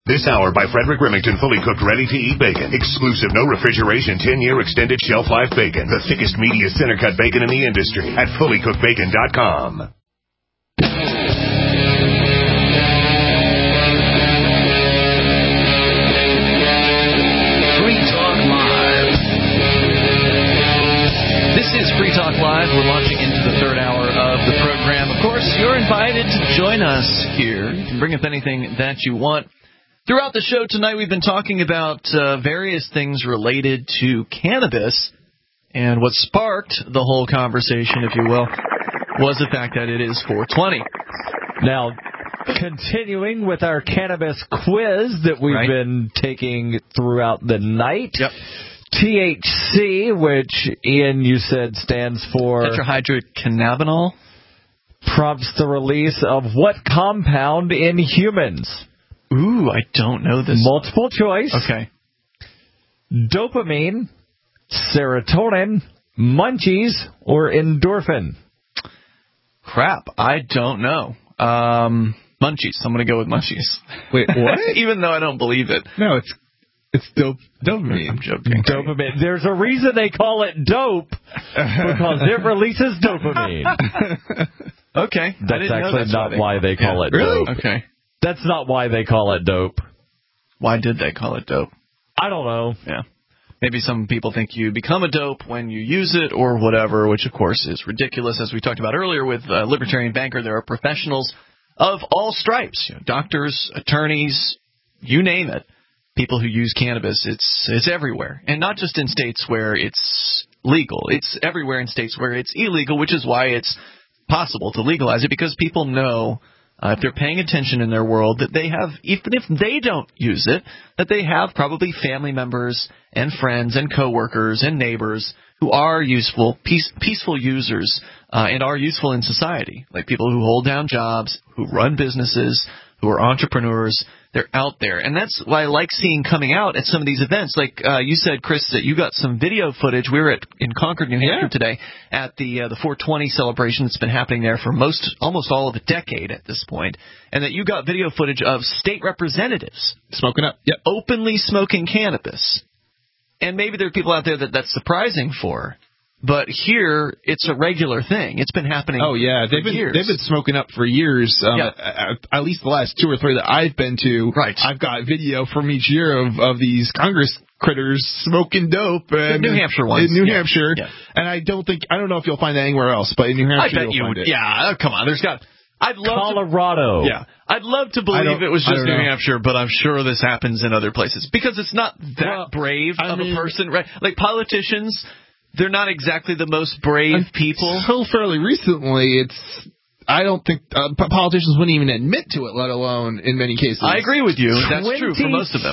This hour by Frederick Remington, fully cooked, ready-to-eat bacon. Exclusive, no refrigeration, 10-year extended shelf life bacon. The thickest, meatiest, center-cut bacon in the industry at fullycookedbacon.com. Free Talk Live. This is Free Talk Live. We're launching into the third hour of the program. Of course, you're invited to join us here. You can bring up anything that you want. Throughout the show tonight, we've been talking about various things related to cannabis, and what sparked the whole conversation, if you will, was the fact that it is 420. Now, continuing with our cannabis quiz that we've been taking throughout the night. Yep. THC, which, Ian, you said stands for... Tetrahydrocannabinol. Prompts the release of what compound in humans? Ooh, I don't know this. Multiple choice. Okay. Dopamine, serotonin, munchies, or endorphin? Crap, I don't know. Munchies. I'm going to go with munchies. Wait, what? Even though I don't believe it. No, it's dopamine. I'm joking. Dopamine. There's a reason they call it dope, because it releases dopamine. Okay. That's actually not why they call it dope. Okay. That's not why they call it dope. Why did they call it dope? I don't know. Yeah. Maybe some people think you become a dope when you use it or whatever, which, of course, is ridiculous. As we talked about earlier with Libertarian Banker, there are professionals of all stripes, doctors, attorneys, you name it, people who use cannabis. It's everywhere, and not just in states where it's legal. It's everywhere in states where it's illegal, which is why it's possible to legalize it, because people know if they're paying attention in their world that they have, even if they don't use it, that they have probably family members and friends and coworkers and neighbors who are useful, peaceful users and are useful in society, like people who hold down jobs, who run businesses, who are entrepreneurs. They're out there. And that's why I like seeing coming out at some of these events. Like you said, Chris, that you got some video footage. We were in Concord, New Hampshire today at the 420 celebration that's been happening there for almost all of a decade at this point, and that you got video footage of state representatives smoking up, openly smoking cannabis. And maybe there are people out there that's surprising for. But here, it's a regular thing. It's been happening for years. They've been smoking up for years, at least the last 2 or 3 that I've been to. Right. I've got video from each year of these Congress critters smoking dope. The New Hampshire ones. In New Hampshire. Yeah. And I don't know if you'll find that anywhere else, but in New Hampshire you'll find it. Yeah, come on. Colorado. I'd love to believe it was just New Hampshire, but I'm sure this happens in other places. Because it's not that brave of a person, right? Like politicians... They're not exactly the most brave people. Until fairly recently, I don't think politicians wouldn't even admit to it, let alone in many cases. I agree with you. That's true for most of them.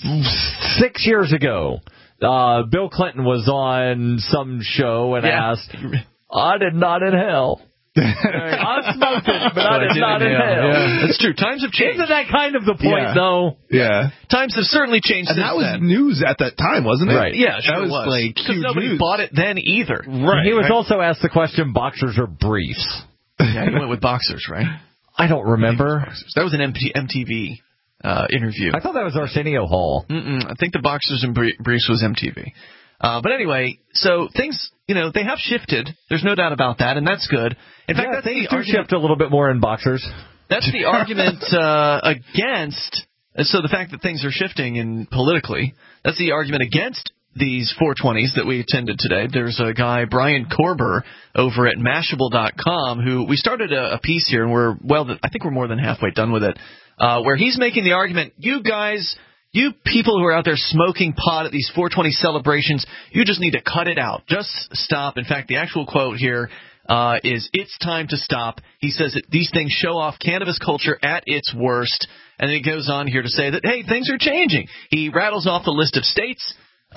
6 years ago, Bill Clinton was on some show and asked, I did not inhale. I smoked it, but I did not inhale. Yeah. That's true. Times have changed. Isn't that kind of the point, though? Yeah. Times have certainly changed and since that was then. news at that time, wasn't it? Right. Yeah, sure that was like because nobody bought it then either. Right. He was also asked the question, boxers or briefs? Yeah, he went with boxers, right? I don't remember. That was an MTV interview. I thought that was Arsenio Hall. I think the boxers and briefs was MTV. But anyway, so things, they have shifted. There's no doubt about that, and that's good. In fact, that's things do shift a little bit more in boxers. That's the argument against. So the fact that things are shifting politically, that's the argument against these 420s that we attended today. There's a guy, Brian Korber, over at Mashable.com, who we started a piece here, and I think we're more than halfway done with it, where he's making the argument, you guys... You people who are out there smoking pot at these 420 celebrations, you just need to cut it out. Just stop. In fact, the actual quote here is, it's time to stop. He says that these things show off cannabis culture at its worst. And then he goes on here to say that, hey, things are changing. He rattles off the list of states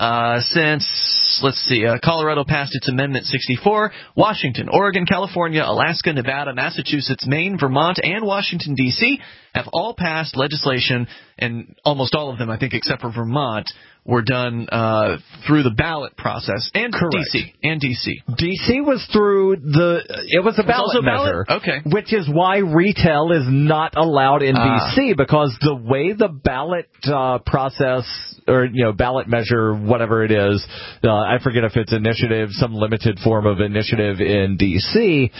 since, Colorado passed its Amendment 64, Washington, Oregon, California, Alaska, Nevada, Massachusetts, Maine, Vermont, and Washington, D.C. have all passed legislation, and almost all of them, I think, except for Vermont, were done through the ballot process, and D.C. D.C. was through it was a ballot measure, which is why retail is not allowed in D.C. because the way the ballot process, or ballot measure, whatever it is, I forget if it's initiative, some limited form of initiative in D.C.,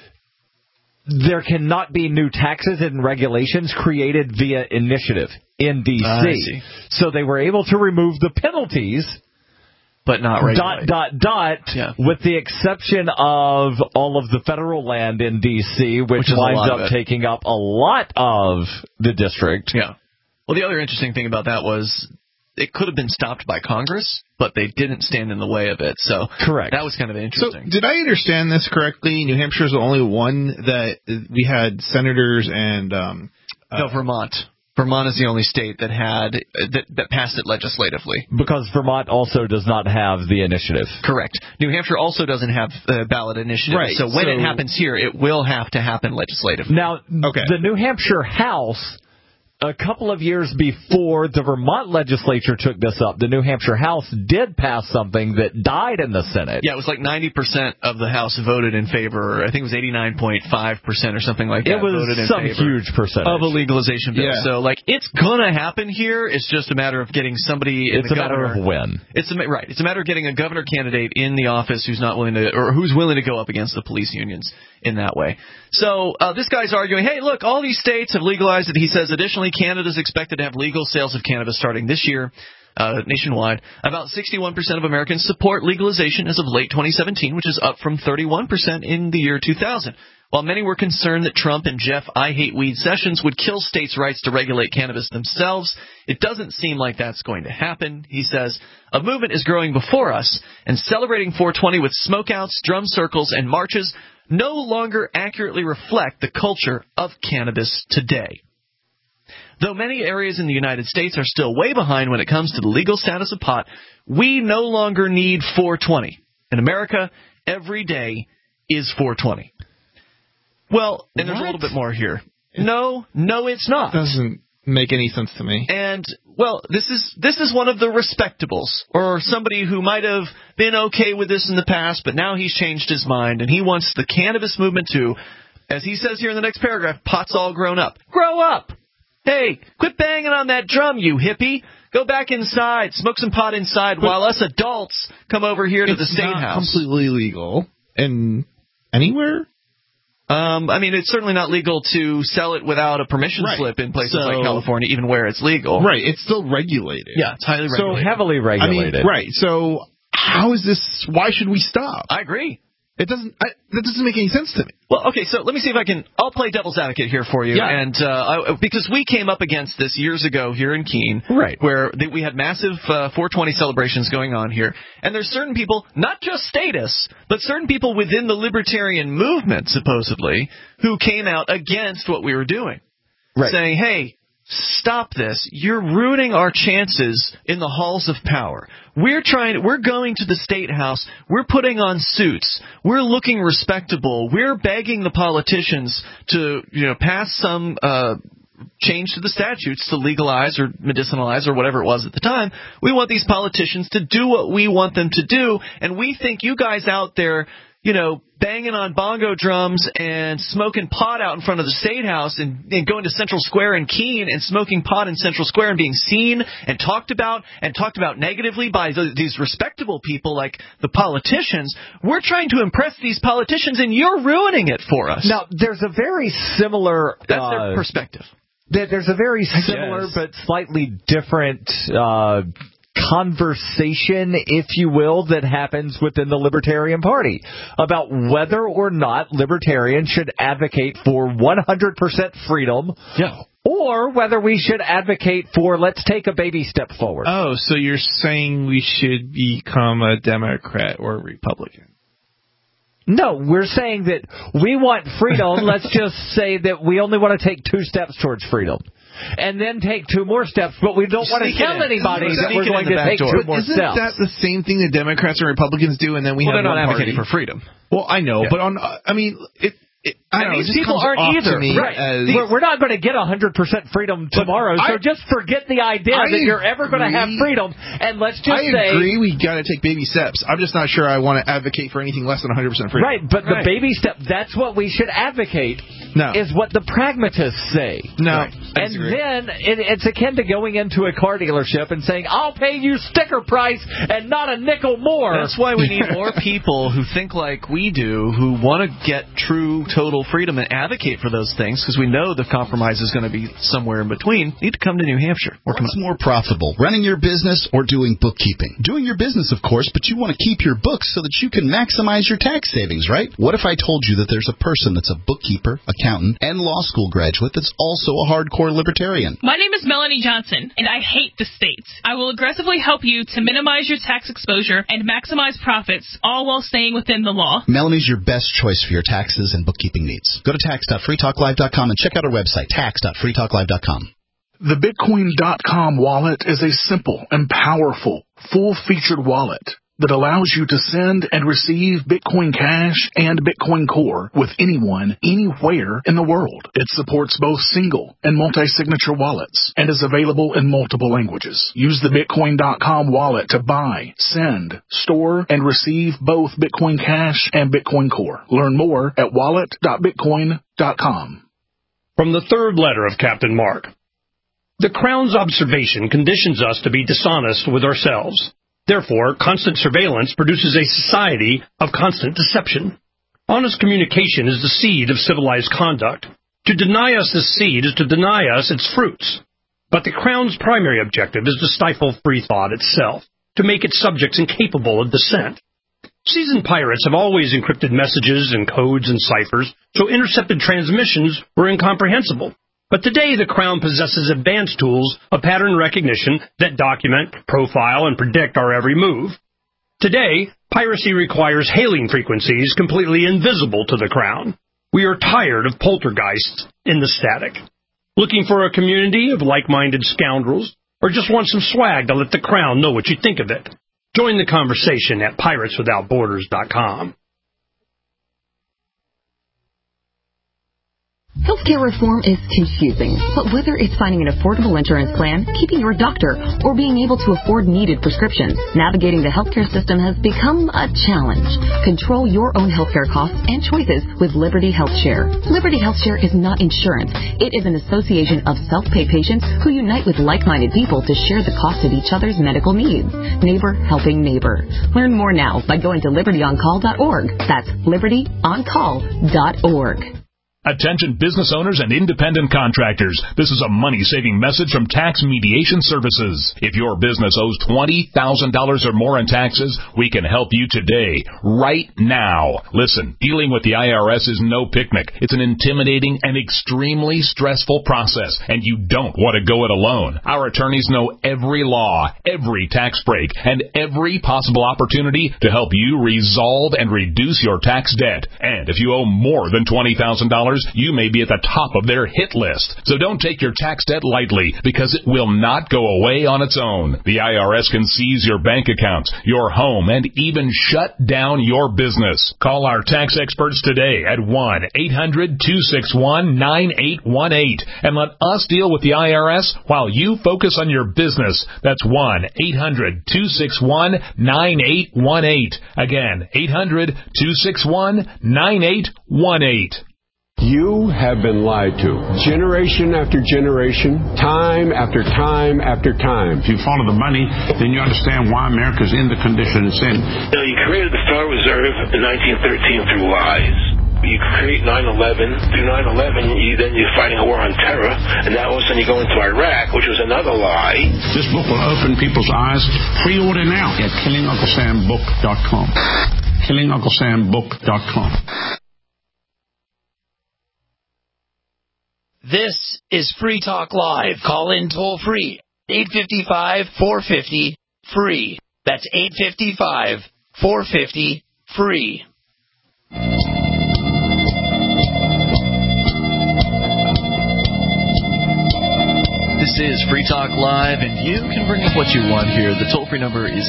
there cannot be new taxes and regulations created via initiative in D.C. So they were able to remove the penalties, but not regulate. With the exception of all of the federal land in D.C., which winds up taking up a lot of the district. Yeah. Well, the other interesting thing about that was it could have been stopped by Congress, but they didn't stand in the way of it. So that was kind of interesting. So did I understand this correctly? New Hampshire is the only one that we had senators and no, Vermont. Vermont is the only state that had that passed it legislatively. Because Vermont also does not have the initiative. Correct. New Hampshire also doesn't have the ballot initiative. Right. So when it happens here, it will have to happen legislatively. Now, the New Hampshire House, a couple of years before the Vermont legislature took this up, the New Hampshire House did pass something that died in the Senate. Yeah, it was like 90% of the House voted in favor. I think it was 89.5% or something like that. It was voted in some favor huge percentage of a legalization bill. Yeah. So, it's going to happen here. It's just a matter of getting somebody. It's a matter of when. It's a matter of getting a governor candidate in the office who's not willing to, or who's willing to go up against the police unions in that way. So this guy's arguing, hey, look, all these states have legalized it. He says, additionally, Canada's expected to have legal sales of cannabis starting this year nationwide. About 61% of Americans support legalization as of late 2017, which is up from 31% in the year 2000. While many were concerned that Trump and Jeff I Hate Weed Sessions would kill states' rights to regulate cannabis themselves, it doesn't seem like that's going to happen. He says, a movement is growing before us, and celebrating 420 with smokeouts, drum circles, and marches no longer accurately reflect the culture of cannabis today. Though many areas in the United States are still way behind when it comes to the legal status of pot, we no longer need 420. In America, every day is 420. Well, and there's a little bit more here. No, it's not. Doesn't make any sense to me. And, well, this is one of the respectables, or somebody who might have been okay with this in the past, but now he's changed his mind, and he wants the cannabis movement to, as he says here in the next paragraph, pot's all grown up. Grow up! Hey, quit banging on that drum, you hippie. Go back inside, smoke some pot inside, while us adults come over here to the State House. It's not completely legal anywhere? I mean, it's certainly not legal to sell it without a permission slip in places like California, even where it's legal. Right, it's still regulated. Yeah, it's highly regulated. So heavily regulated. I mean, right, so how is this, why should we stop? I agree. That doesn't make any sense to me. Well, okay, so let me see if I'll play devil's advocate here for you. Yeah. And because we came up against this years ago here in Keene, right, where we had massive 420 celebrations going on here. And there's certain people, not just statists, but certain people within the libertarian movement, supposedly, who came out against what we were doing. Right. Saying, hey, stop this. You're ruining our chances in the halls of power. We're going to the State House. We're putting on suits. We're looking respectable. We're begging the politicians to, pass some change to the statutes to legalize or medicinalize or whatever it was at the time. We want these politicians to do what we want them to do, and we think you guys out there, banging on bongo drums and smoking pot out in front of the State House and going to Central Square in Keene and smoking pot in Central Square and being seen and talked about negatively by these respectable people like the politicians. We're trying to impress these politicians, and you're ruining it for us. Now, there's a very similar... That's their perspective. There's a very similar but slightly different... conversation, if you will, that happens within the Libertarian Party about whether or not libertarians should advocate for 100% freedom, or whether we should advocate for let's take a baby step forward. Oh, so you're saying we should become a Democrat or a Republican? No, we're saying that we want freedom. Let's just say that we only want to take 2 steps towards freedom. And then take 2 more steps, but we don't want to tell anybody that we're going to take 2 more steps. Isn't that the same thing that Democrats and Republicans do, and then we have they're not one advocating party? for freedom. Well, I know, but These people aren't either. Right. We're not going to get 100% freedom tomorrow, so just forget the idea that you're ever going to have freedom, and let's just say... I agree we got to take baby steps. I'm just not sure I want to advocate for anything less than 100% freedom. Right, but the baby step, that's what we should advocate, is what the pragmatists say. No. And then it's akin to going into a car dealership and saying, I'll pay you sticker price and not a nickel more. That's why we need more people who think like we do, who want to get true total freedom and advocate for those things, because we know the compromise is going to be somewhere in between. Need to come to New Hampshire. What's more profitable, running your business or doing bookkeeping? Doing your business, of course, but you want to keep your books so that you can maximize your tax savings, right? What if I told you that there's a person that's a bookkeeper, accountant, and law school graduate that's also a hardcore libertarian? My name is Melanie Johnson, and I hate the states. I will aggressively help you to minimize your tax exposure and maximize profits, all while staying within the law. Melanie's your best choice for your taxes and bookkeeping needs. Go to tax.freetalklive.com and check out our website, tax.freetalklive.com. The Bitcoin.com wallet is a simple and powerful, full-featured wallet that allows you to send and receive Bitcoin Cash and Bitcoin Core with anyone, anywhere in the world. It supports both single and multi-signature wallets and is available in multiple languages. Use the Bitcoin.com wallet to buy, send, store, and receive both Bitcoin Cash and Bitcoin Core. Learn more at wallet.bitcoin.com. From the third letter of Captain Mark. The Crown's observation conditions us to be dishonest with ourselves. Therefore, constant surveillance produces a society of constant deception. Honest communication is the seed of civilized conduct. To deny us this seed is to deny us its fruits. But the Crown's primary objective is to stifle free thought itself, to make its subjects incapable of dissent. Seasoned pirates have always encrypted messages and codes and ciphers, so intercepted transmissions were incomprehensible. But today, the Crown possesses advanced tools of pattern recognition that document, profile, and predict our every move. Today, piracy requires hailing frequencies completely invisible to the Crown. We are tired of poltergeists in the static. Looking for a community of like-minded scoundrels, or just want some swag to let the Crown know what you think of it? Join the conversation at pirateswithoutborders.com. Healthcare reform is confusing, but whether it's finding an affordable insurance plan, keeping your doctor, or being able to afford needed prescriptions, navigating the healthcare system has become a challenge. Control your own healthcare costs and choices with Liberty HealthShare. Liberty HealthShare is not insurance. It is an association of self-pay patients who unite with like-minded people to share the cost of each other's medical needs. Neighbor helping neighbor. Learn more now by going to libertyoncall.org. That's libertyoncall.org. Attention business owners and independent contractors. This is a money-saving message from Tax Mediation Services. If your business owes $20,000 or more in taxes, we can help you today, right now. Listen, dealing with the IRS is no picnic. It's an intimidating and extremely stressful process, and you don't want to go it alone. Our attorneys know every law, every tax break, and every possible opportunity to help you resolve and reduce your tax debt. And if you owe more than $20,000, you may be at the top of their hit list. So don't take your tax debt lightly, because it will not go away on its own. The IRS can seize your bank accounts, your home, and even shut down your business. Call our tax experts today at 1-800-261-9818 and let us deal with the IRS while you focus on your business. That's 1-800-261-9818. Again, 800-261-9818. You have been lied to, generation after generation, time after time after time. If you follow the money, then you understand why America's in the condition it's in. You created the Federal Reserve in 1913 through lies. You create 9/11. Through 9/11, you're fighting a war on terror, and now all of a sudden you go into Iraq, which was another lie. This book will open people's eyes. Pre-order now at KillingUncleSamBook.com. KillingUncleSamBook.com. This is Free Talk Live. Call in toll free. 855-450-FREE. That's 855-450-FREE. This is Free Talk Live, and you can bring up what you want here. The toll-free number is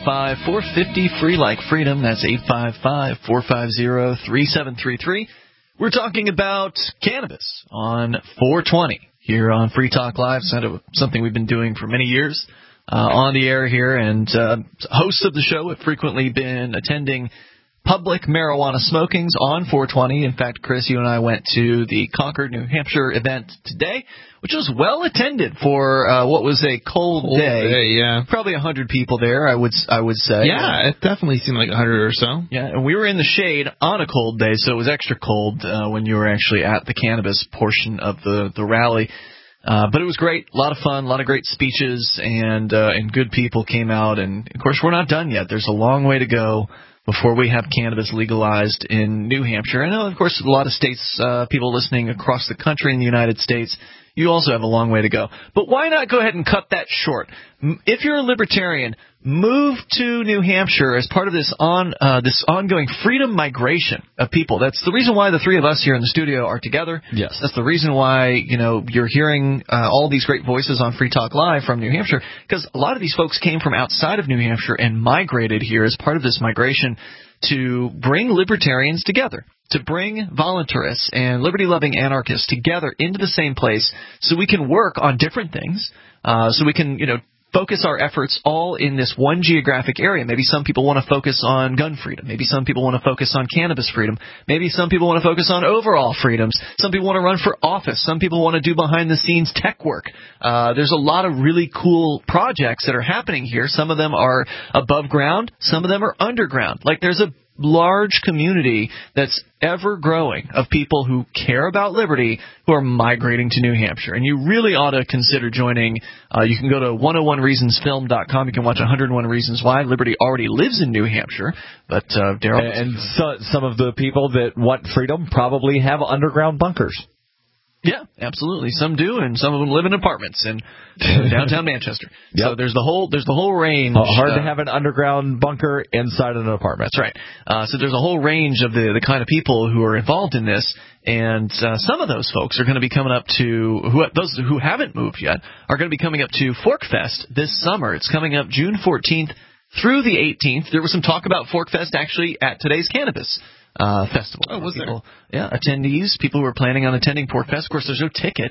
855-450-FREE, like freedom. That's 855-450-3733. We're talking about cannabis on 420 here on Free Talk Live. Something we've been doing for many years on the air here, and hosts of the show have frequently been attending public marijuana smokings on 420. In fact, Chris, you and I went to the Concord, New Hampshire event today, which was well attended for what was a cold day. Yeah. Probably 100 people there, I would say. Yeah, it definitely seemed like 100 or so. Yeah, and we were in the shade on a cold day, so it was extra cold when you were actually at the cannabis portion of the rally. But it was great, a lot of fun, a lot of great speeches, and good people came out. And, of course, we're not done yet. There's a long way to go before we have cannabis legalized in New Hampshire. I know, of course, a lot of states, people listening across the country in the United States, you also have a long way to go. But why not go ahead and cut that short? If you're a libertarian, move to New Hampshire as part of this ongoing freedom migration of people. That's the reason why the three of us here in the studio are together. Yes. That's the reason why, you're hearing all these great voices on Free Talk Live from New Hampshire, because a lot of these folks came from outside of New Hampshire and migrated here as part of this migration to bring libertarians together, to bring voluntarists and liberty-loving anarchists together into the same place so we can work on different things, so we can, focus our efforts all in this one geographic area. Maybe some people want to focus on gun freedom. Maybe some people want to focus on cannabis freedom. Maybe some people want to focus on overall freedoms. Some people want to run for office. Some people want to do behind-the-scenes tech work. There's a lot of really cool projects that are happening here. Some of them are above ground. Some of them are underground. Like there's a large community that's ever growing of people who care about liberty who are migrating to New Hampshire. And you really ought to consider joining. You can go to 101reasonsfilm.com. You can watch 101 Reasons Why. Liberty already lives in New Hampshire. But, Daryl. And some of the people that want freedom probably have underground bunkers. Yeah, absolutely. Some do, and some of them live in apartments in downtown Manchester. Yep. So there's the whole range. Hard to have an underground bunker inside an apartment. That's right. So there's a whole range of the kind of people who are involved in this, and some of those folks are going to be coming up to those who haven't moved yet are going to be coming up to Forkfest this summer. It's coming up June 14th through the 18th. There was some talk about Forkfest actually at today's Cannabis Festival. Oh, was there? Yeah, attendees, people who are planning on attending Porkfest. Of course, there's no ticket,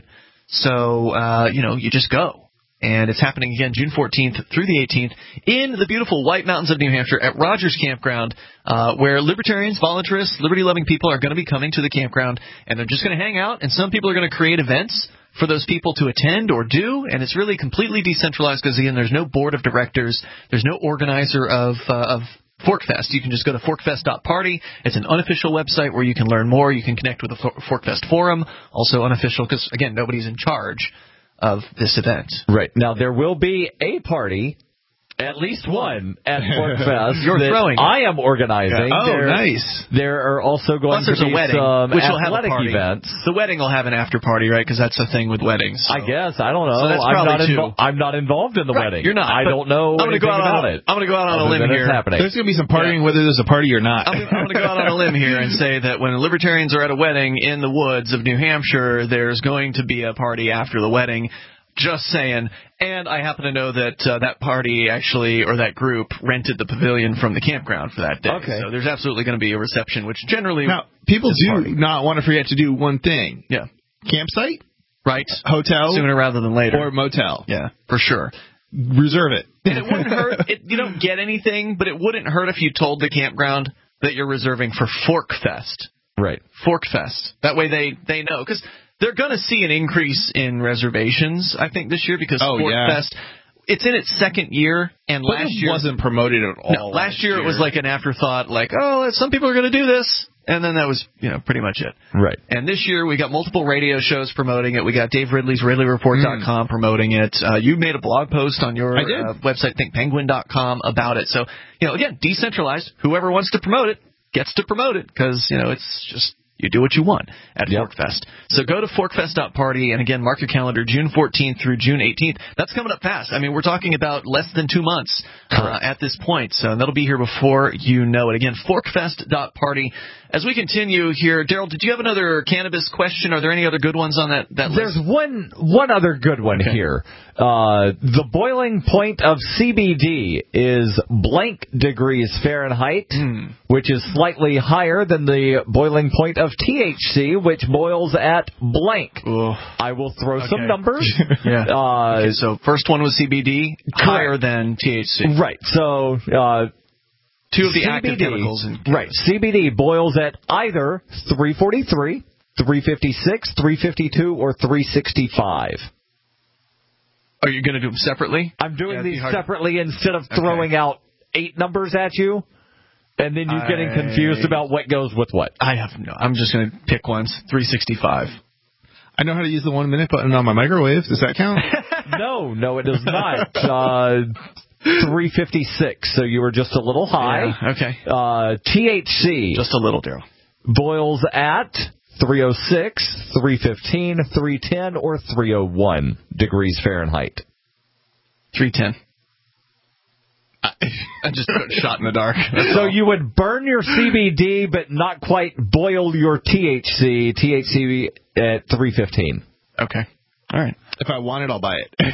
so, you just go. And it's happening again June 14th through the 18th in the beautiful White Mountains of New Hampshire at Rogers Campground, where libertarians, voluntarists, liberty-loving people are going to be coming to the campground, and they're just going to hang out, and some people are going to create events for those people to attend or do, and it's really completely decentralized because, again, there's no board of directors, there's no organizer of Forkfest. You can just go to forkfest.party. It's an unofficial website where you can learn more. You can connect with the Forkfest forum, also unofficial because, again, nobody's in charge of this event. Right. Now, there will be a party, at least one, at Forkfest. You're throwing. I am organizing. Yeah. Oh, nice. There are also going to be a wedding, some which will have a athletic party. events. The wedding will have an after party, right? Because that's the thing with weddings. So. I guess. I don't know. So that's I'm not involved in the wedding. You're not. I don't know anything about it. I'm going to go out on a limb here. There's going to be some partying whether there's a party or not. I'm going to go out on a limb here and say that when libertarians are at a wedding in the woods of New Hampshire, there's going to be a party after the wedding. Just saying. And I happen to know that that party actually, or that group, rented the pavilion from the campground for that day. Okay. So there's absolutely going to be a reception, which generally... Now, people do not want to forget to do one thing. Yeah. Campsite? Right. Hotel? Sooner rather than later. Or motel. Yeah, for sure. Reserve it. And it wouldn't hurt. You don't get anything, but it wouldn't hurt if you told the campground that you're reserving for Forkfest. Right. Forkfest. That way they know. Because... they're going to see an increase in reservations, I think, this year because Forkfest, it's in its second year, and but last year... it wasn't promoted at all. No, last year it was like an afterthought, like, some people are going to do this, and then that was, pretty much it. Right. And this year we got multiple radio shows promoting it. We got Dave Ridley's RidleyReport.com promoting it. You made a blog post on your website, thinkpenguin.com, about it. So, again, decentralized. Whoever wants to promote it gets to promote it because, it's just... you do what you want at Forkfest. So go to forkfest.party, and again, mark your calendar, June 14th through June 18th. That's coming up fast. I mean, we're talking about less than 2 months at this point, so that'll be here before you know it. Again, forkfest.party. As we continue here, Daryl, did you have another cannabis question? Are there any other good ones on that list? There's one other good one here. The boiling point of CBD is blank degrees Fahrenheit, which is slightly higher than the boiling point of of THC, which boils at blank. Ooh. I will throw some numbers. Yeah. Okay, so first one was CBD, higher than THC. Right. So two of the CBD, active chemicals. Right. CBD boils at either 343, 356, 352, or 365. Are you going to do them separately? I'm doing these separately instead of throwing out 8 numbers at you, and then you getting confused about what goes with what. I'm just going to pick ones. 365. I know how to use the 1 minute button on my microwave. Does that count? No, it does not. 356, so you were just a little high. Yeah, okay. THC. Just a little, Daryl. Boils at 306, 315, 310, or 301 degrees Fahrenheit. 310. I just got shot in the dark. So you would burn your CBD, but not quite boil your THC. THC at 315. Okay. All right. If I want it, I'll buy it.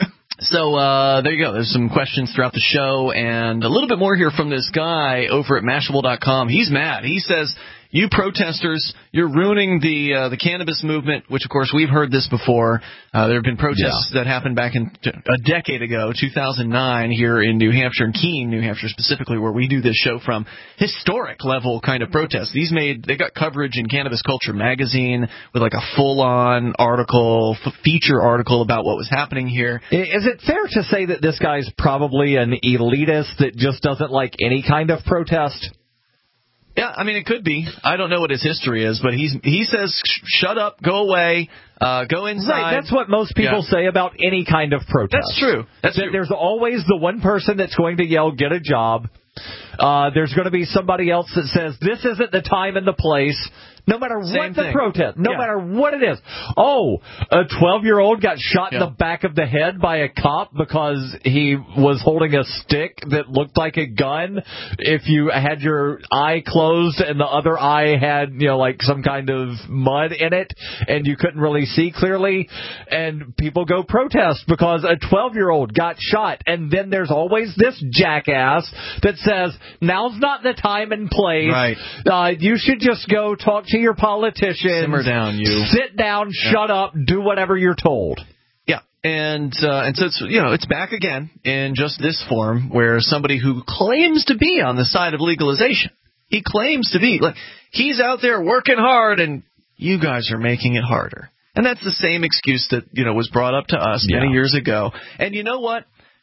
So there you go. There's some questions throughout the show, and a little bit more here from this guy over at Mashable.com. He's mad. He says, you protesters, you're ruining the cannabis movement, which, of course, we've heard this before. There have been protests that happened back in a decade ago, 2009, here in New Hampshire, in Keene, New Hampshire specifically, where we do this show from. Historic level kind of protests. They got coverage in Cannabis Culture magazine with like a full-on article, feature article about what was happening here. Is it fair to say that this guy's probably an elitist that just doesn't like any kind of protest? Yeah, I mean, it could be. I don't know what his history is, but he says, shut up, go away, go inside. Right, that's what most people say about any kind of protest. That's true. There's always the one person that's going to yell, get a job. There's going to be somebody else that says, this isn't the time and the place. No matter what the protest, no matter what it is. Oh, a 12-year-old got shot in the back of the head by a cop because he was holding a stick that looked like a gun. If you had your eye closed and the other eye had, like some kind of mud in it and you couldn't really see clearly, and people go protest because a 12-year-old got shot. And then there's always this jackass that says, now's not the time and place. Right. You should just go talk to your politicians. Simmer down, you. Sit down, shut up, do whatever you're told. Yeah, and so it's it's back again in just this form where somebody who claims to be on the side of legalization, he claims to be like he's out there working hard, and you guys are making it harder. And that's the same excuse that was brought up to us many years ago. And you know what?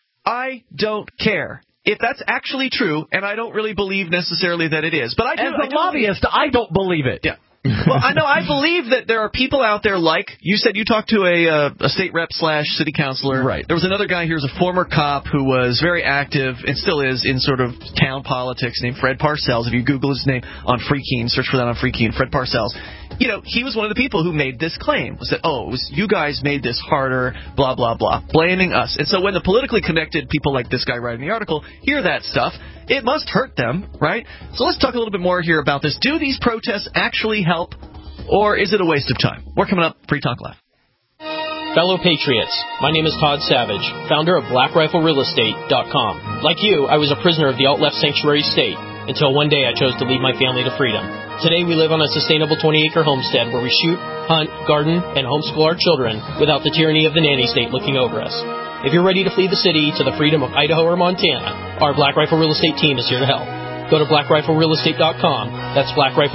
I don't care if that's actually true, and I don't really believe necessarily that it is. But I do. As a lobbyist, I don't believe it. Yeah. Well, I believe that there are people out there like you said. You talked to a state rep / city councilor. Right. There was another guy here who's a former cop who was very active and still is in sort of town politics named Fred Parcells. If you Google his name on Freekeen, search for that on Freekeen, Fred Parcells. He was one of the people who made this claim. Was that, it was you guys made this harder, blah, blah, blah, blaming us. And so when the politically connected people like this guy writing the article hear that stuff, it must hurt them, right? So let's talk a little bit more here about this. Do these protests actually help, or is it a waste of time? We're coming up. Free Talk Live. Fellow Patriots, my name is Todd Savage, founder of BlackRifleRealEstate.com. Like you, I was a prisoner of the alt-left sanctuary state until one day I chose to lead my family to freedom. Today we live on a sustainable 20-acre homestead where we shoot, hunt, garden, and homeschool our children without the tyranny of the nanny state looking over us. If you're ready to flee the city to the freedom of Idaho or Montana, our Black Rifle Real Estate team is here to help. Go to BlackRifleRealEstate.com. That's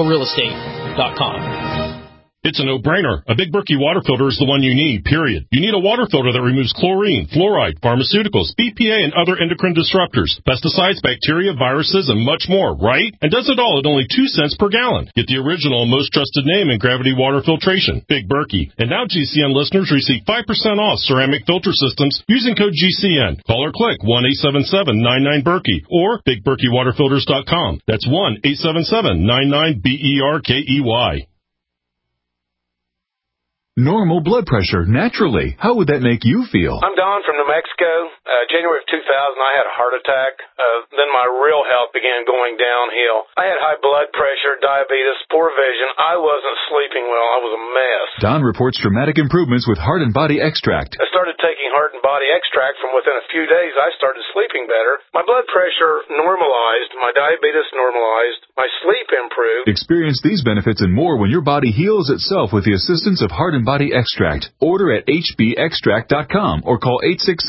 BlackRifleRealEstate.com. It's a no-brainer. A Big Berkey water filter is the one you need, period. You need a water filter that removes chlorine, fluoride, pharmaceuticals, BPA, and other endocrine disruptors, pesticides, bacteria, viruses, and much more, right? And does it all at only 2 cents per gallon. Get the original and most trusted name in gravity water filtration, Big Berkey. And now GCN listeners receive 5% off ceramic filter systems using code GCN. Call or click 1-877-99-BERKEY or BigBerkeyWaterFilters.com. That's 1-877-99-BERKEY. normal blood pressure naturally. How would that make you feel? I'm Don from New Mexico. January of 2000, I had a heart attack. Then my real health began going downhill. I had high blood pressure, diabetes, poor vision. I wasn't sleeping well. I was a mess. Don reports dramatic improvements with Heart and Body Extract. I started taking Heart and Body Extract. From within a few days, I started sleeping better. My blood pressure normalized. My diabetes normalized. My sleep improved. Experience these benefits and more when your body heals itself with the assistance of Heart and Body Extract. Order at hbextract.com or call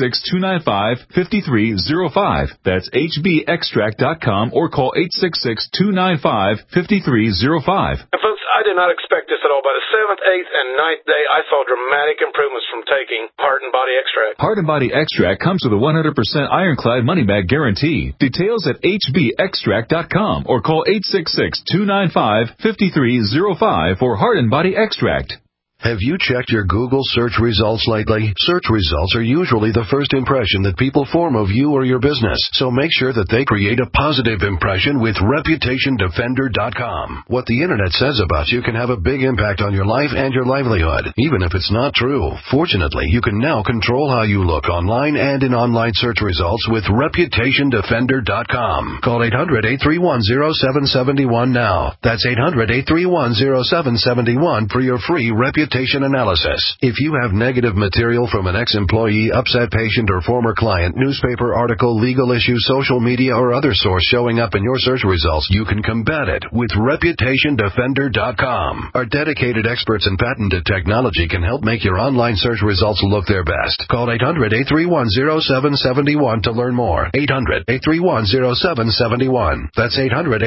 866-295-5305. That's hbextract.com or call 866-295-5305. And folks, I did not expect this at all. By the 7th, 8th, and 9th day, I saw dramatic improvements from taking Heart and Body Extract. Heart and Body Extract comes with a 100% ironclad money-back guarantee. Details at hbextract.com or call 866-295-5305 for Heart and Body Extract. Have you checked your Google search results lately? Search results are usually the first impression that people form of you or your business, so make sure that they create a positive impression with ReputationDefender.com. What the Internet says about you can have a big impact on your life and your livelihood, even if it's not true. Fortunately, you can now control how you look online and in online search results with ReputationDefender.com. Call 800-831-0771 now. That's 800-831-0771 for your free reputation analysis. If you have negative material from an ex-employee, upset patient, or former client, newspaper article, legal issue, social media, or other source showing up in your search results, you can combat it with ReputationDefender.com. Our dedicated experts in patented technology can help make your online search results look their best. Call 800-831-0771 to learn more. 800-831-0771. That's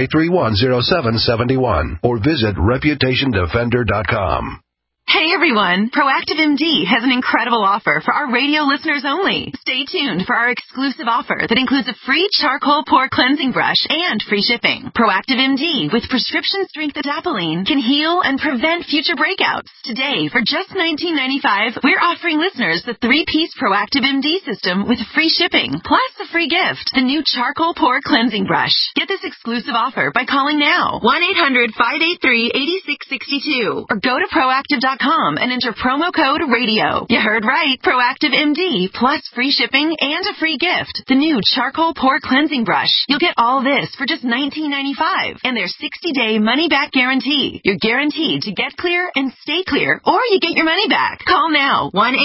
800-831-0771. Or visit ReputationDefender.com. Hey everyone, Proactive MD has an incredible offer for our radio listeners only. Stay tuned for our exclusive offer that includes a free charcoal pore cleansing brush and free shipping. Proactive MD with prescription strength adapalene can heal and prevent future breakouts. Today, for just $19.95, we're offering listeners the 3-piece Proactive MD system with free shipping, plus a free gift, the new charcoal pore cleansing brush. Get this exclusive offer by calling now, 1-800-583-8662, or go to proactive.com and enter promo code RADIO. You heard right. Proactive MD plus free shipping and a free gift. The new charcoal pore cleansing brush. You'll get all this for just $19.95 and their 60-day money-back guarantee. You're guaranteed to get clear and stay clear, or you get your money back. Call now.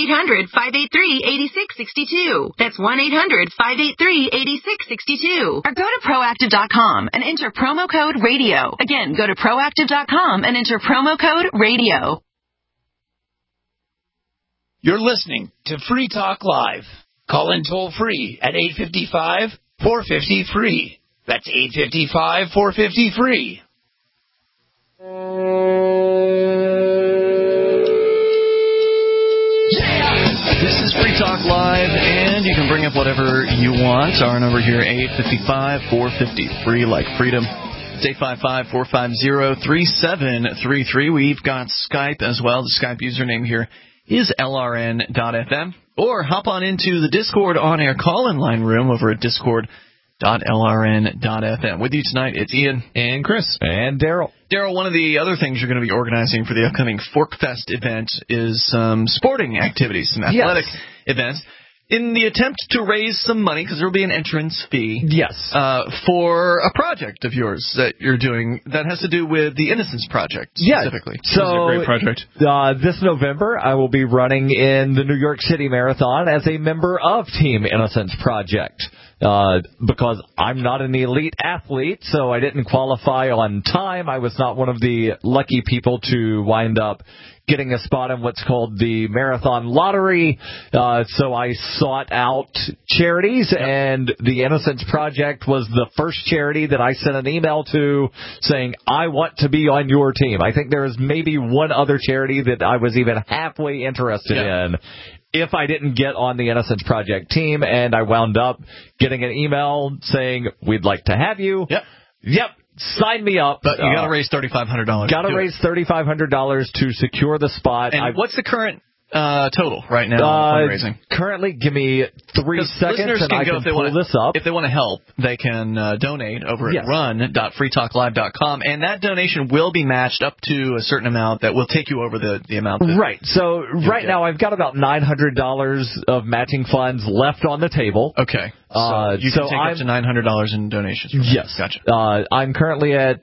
1-800-583-8662. That's 1-800-583-8662. Or go to proactive.com and enter promo code RADIO. Again, go to proactive.com and enter promo code RADIO. You're listening to Free Talk Live. Call in toll free at 855-450-FREE. That's 855-450-FREE. This is Free Talk Live, and you can bring up whatever you want. Our number here, 855-450-FREE, like freedom. It's 855-450-3733. We've got Skype as well. The Skype username here is LRN.FM, or hop on into the Discord on-air call-in line room over at discord.lrn.fm. With you tonight, it's Ian. And Chris. And Daryl. Daryl, one of the other things you're going to be organizing for the upcoming Forkfest event is some sporting activities, some athletic events, in the attempt to raise some money, because there will be an entrance fee. Yes. For a project of yours that you're doing that has to do with the Innocence Project specifically. Yes. So, this is a great project. This November, I will be running in the New York City Marathon as a member of Team Innocence Project. Because I'm not an elite athlete, so I didn't qualify on time. I was not one of the lucky people to wind up getting a spot in what's called the Marathon Lottery. So I sought out charities, and the Innocence Project was the first charity that I sent an email to saying, I want to be on your team. I think there is maybe one other charity that I was even halfway interested in if I didn't get on the Innocence Project team, and I wound up getting an email saying, we'd like to have you. Yep. Sign me up. But you got to raise $3,500. Got to raise $3,500 to secure the spot. And what's the current total right now fundraising? Currently, give me 3 seconds and I can pull this up. If they want to help, they can donate over at run.freetalklive.com, and that donation will be matched up to a certain amount that will take you over the amount. Right. So right now I've got about $900 of matching funds left on the table. Okay. So you can take up to $900 in donations. Yes. Gotcha. I'm currently at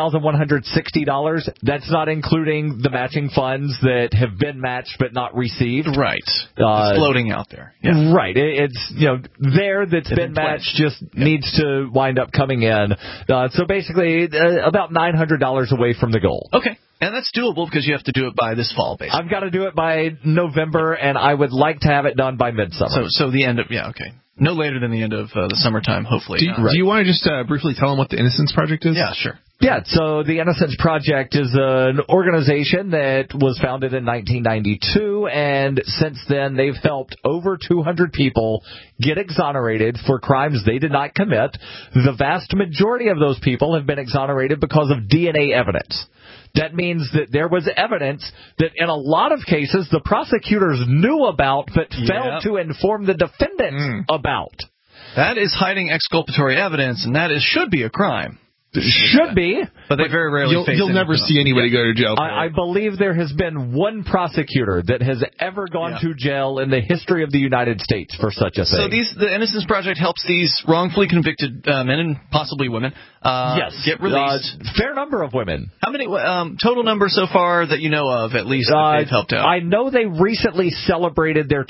$1,160. That's not including the matching funds that have been matched but not received. Right. It's floating out there. Yeah. Right. It's there that's been matched, just needs to wind up coming in. So basically about $900 away from the goal. Okay. And that's doable because you have to do it by this fall, basically. I've got to do it by November, and I would like to have it done by midsummer. So the end of, okay. No later than the end of the summertime, hopefully. Do you want to just briefly tell them what the Innocence Project is? Yeah, sure. Yeah, so the Innocence Project is an organization that was founded in 1992, and since then they've helped over 200 people get exonerated for crimes they did not commit. The vast majority of those people have been exonerated because of DNA evidence. That means that there was evidence that in a lot of cases the prosecutors knew about but failed to inform the defendants about. That is hiding exculpatory evidence, and that should be a crime. Should be. But they very rarely face it. You'll never see anybody go to jail. I believe there has been one prosecutor that has ever gone to jail in the history of the United States for such a thing. So the Innocence Project helps these wrongfully convicted men and possibly women get released. Fair number of women. How many total number so far that you know of, at least, that they've helped out? I know they recently celebrated their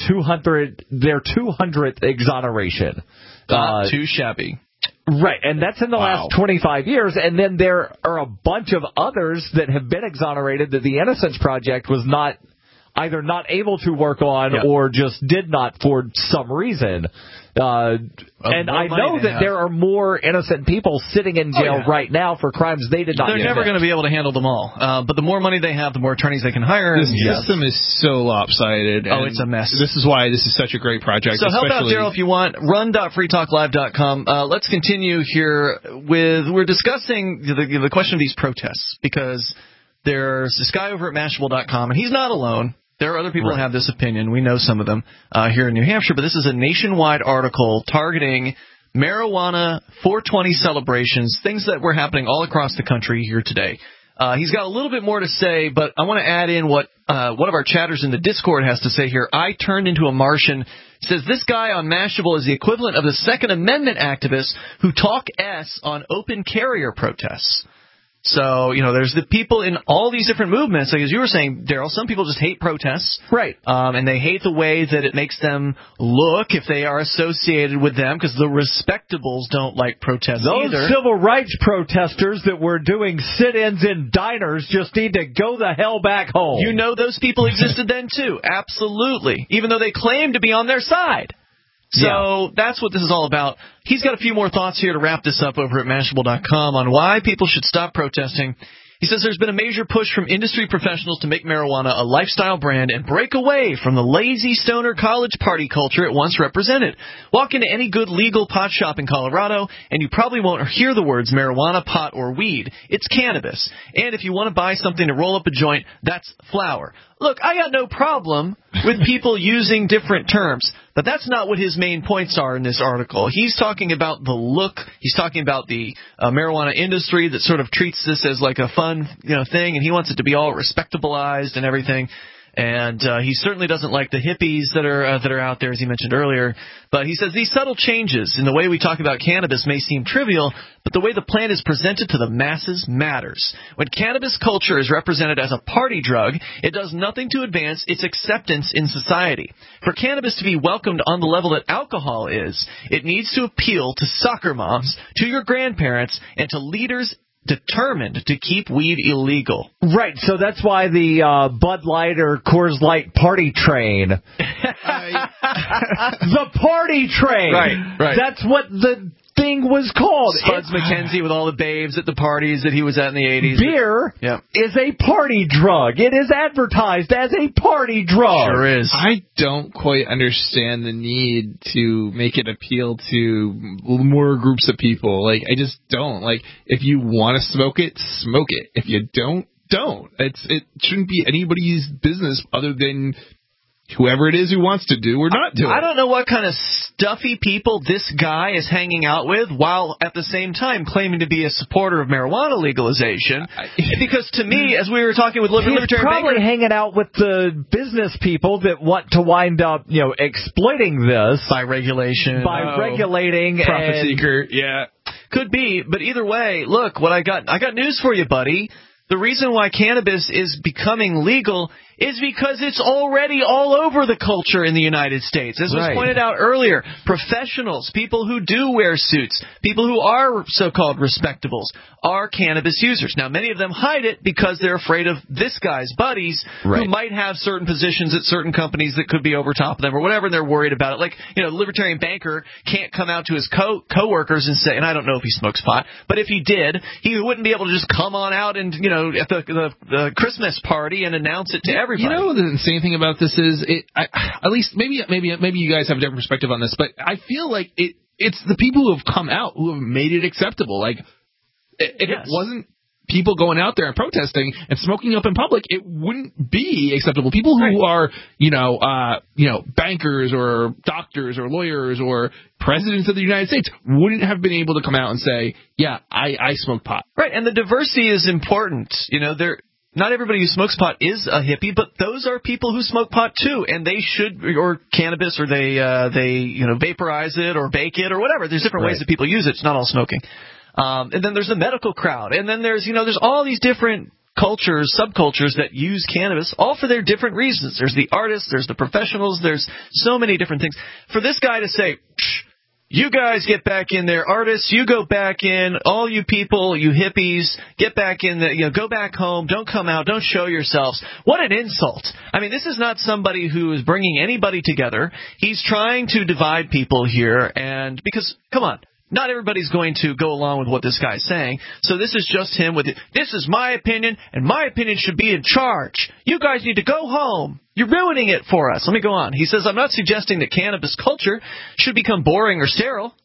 200th exoneration. Not too shabby. Right, and that's in the last 25 years, and then there are a bunch of others that have been exonerated that the Innocence Project was either not able to work on or just did not for some reason. And I know that there are more innocent people sitting in jail right now for crimes they did not commit. They're never going to be able to handle them all. But the more money they have, the more attorneys they can hire. This system is so lopsided. Oh, it's a mess. This is why this is such a great project. So help out Daryl if you want. Run.freetalklive.com. Let's continue here we're discussing the question of these protests, because there's this guy over at Mashable.com, and he's not alone. There are other people who have this opinion. We know some of them here in New Hampshire, but this is a nationwide article targeting marijuana 420 celebrations, things that were happening all across the country here today. He's got a little bit more to say, but I want to add in what one of our chatters in the Discord has to say here. I Turned Into a Martian says this guy on Mashable is the equivalent of the Second Amendment activists who talk S on open carrier protests. So, there's the people in all these different movements. Like as you were saying, Daryl, some people just hate protests. Right. And they hate the way that it makes them look if they are associated with them, because the respectables don't like protests either. Those civil rights protesters that were doing sit-ins in diners just need to go the hell back home. You know those people existed then, too. Absolutely. Even though they claim to be on their side. So that's what this is all about. He's got a few more thoughts here to wrap this up over at Mashable.com on why people should stop protesting. He says there's been a major push from industry professionals to make marijuana a lifestyle brand and break away from the lazy stoner college party culture it once represented. Walk into any good legal pot shop in Colorado, and you probably won't hear the words marijuana, pot, or weed. It's cannabis. And if you want to buy something to roll up a joint, that's flower. Look, I got no problem with people using different terms, but that's not what his main points are in this article. He's talking about the look. He's talking about the marijuana industry that sort of treats this as like a fun, thing, and he wants it to be all respectabilized and everything. And he certainly doesn't like the hippies that are out there, as he mentioned earlier. But he says these subtle changes in the way we talk about cannabis may seem trivial, but the way the plant is presented to the masses matters. When cannabis culture is represented as a party drug, it does nothing to advance its acceptance in society. For cannabis to be welcomed on the level that alcohol is, it needs to appeal to soccer moms, to your grandparents, and to leaders determined to keep weed illegal. Right, so that's why the Bud Light or Coors Light party train. The party train. Right. That's what the thing was called. Spuds McKenzie with all the babes at the parties that he was at in the 80s. Beer is a party drug. It is advertised as a party drug. Sure is. I don't quite understand the need to make it appeal to more groups of people. Like, I just don't. Like, if you want to smoke it, smoke it. If you don't. It shouldn't be anybody's business other than whoever it is who wants to do or not do it. I don't know what kind of stuffy people this guy is hanging out with while at the same time claiming to be a supporter of marijuana legalization. Because to me, as we were talking with Libertarian He's probably hanging out with the business people that want to wind up, exploiting this. By regulation. By regulating. Profit seeker, yeah. Could be, but either way, look, I got news for you, buddy. The reason why cannabis is becoming legal is because it's already all over the culture in the United States. As was pointed out earlier, professionals, people who do wear suits, people who are so-called respectables, are cannabis users. Now, many of them hide it because they're afraid of this guy's buddies who might have certain positions at certain companies that could be over top of them or whatever, and they're worried about it. Like, the libertarian banker can't come out to his coworkers and say, and I don't know if he smokes pot, but if he did, he wouldn't be able to just come on out and, at the Christmas party and announce it to everybody. The insane thing about this is, at least maybe you guys have a different perspective on this, but I feel like it's the people who have come out who have made it acceptable. Like, if it wasn't people going out there and protesting and smoking up in public, it wouldn't be acceptable. People who are, bankers or doctors or lawyers or presidents of the United States wouldn't have been able to come out and say, yeah, I smoke pot. Right, and the diversity is important. Not everybody who smokes pot is a hippie, but those are people who smoke pot too, and they should, or cannabis, or they vaporize it or bake it or whatever. There's different ways that people use it. It's not all smoking. And then there's the medical crowd, and then there's all these different cultures, subcultures that use cannabis, all for their different reasons. There's the artists, there's the professionals, there's so many different things. For this guy to say, you guys get back in there, artists, you go back in, all you people, you hippies, get back in go back home, don't come out, don't show yourselves. What an insult. I mean, this is not somebody who is bringing anybody together. He's trying to divide people here, and because, come on, not everybody's going to go along with what this guy's saying. So this is just him with, this is my opinion, and my opinion should be in charge. You guys need to go home. You're ruining it for us. Let me go on. He says, I'm not suggesting that cannabis culture should become boring or sterile.